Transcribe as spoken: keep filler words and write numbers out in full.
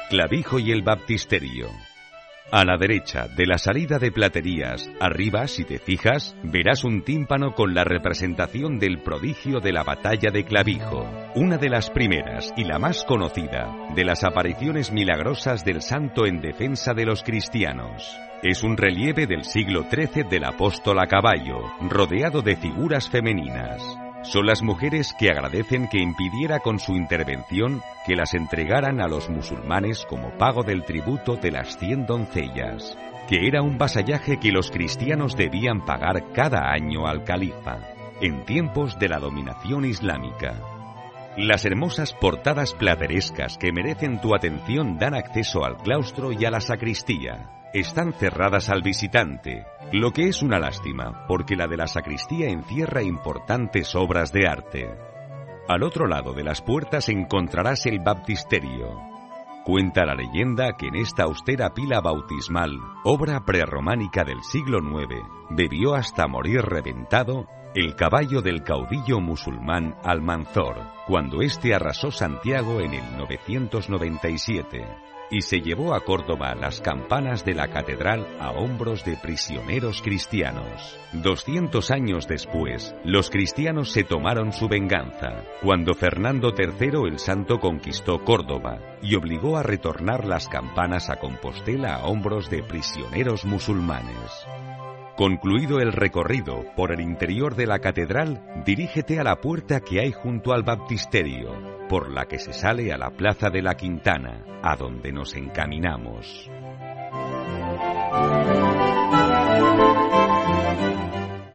Clavijo y el baptisterio. A la derecha, de la salida de Platerías, arriba, si te fijas, verás un tímpano con la representación del prodigio de la batalla de Clavijo, una de las primeras y la más conocida de las apariciones milagrosas del santo en defensa de los cristianos. Es un relieve del siglo trece del apóstol a caballo, rodeado de figuras femeninas. Son las mujeres que agradecen que impidiera con su intervención que las entregaran a los musulmanes como pago del tributo de las cien doncellas, que era un vasallaje que los cristianos debían pagar cada año al califa, en tiempos de la dominación islámica. Las hermosas portadas platerescas que merecen tu atención dan acceso al claustro y a la sacristía. Están cerradas al visitante, lo que es una lástima, porque la de la sacristía encierra importantes obras de arte. Al otro lado de las puertas encontrarás el baptisterio. Cuenta la leyenda que en esta austera pila bautismal, obra prerrománica del siglo nueve, bebió hasta morir reventado el caballo del caudillo musulmán Almanzor, cuando éste arrasó Santiago en el novecientos noventa y siete. Y se llevó a Córdoba las campanas de la catedral a hombros de prisioneros cristianos. Doscientos años después, los cristianos se tomaron su venganza, cuando Fernando tercero el Santo conquistó Córdoba y obligó a retornar las campanas a Compostela a hombros de prisioneros musulmanes. Concluido el recorrido por el interior de la catedral, dirígete a la puerta que hay junto al baptisterio, por la que se sale a la plaza de la Quintana, a donde nos encaminamos.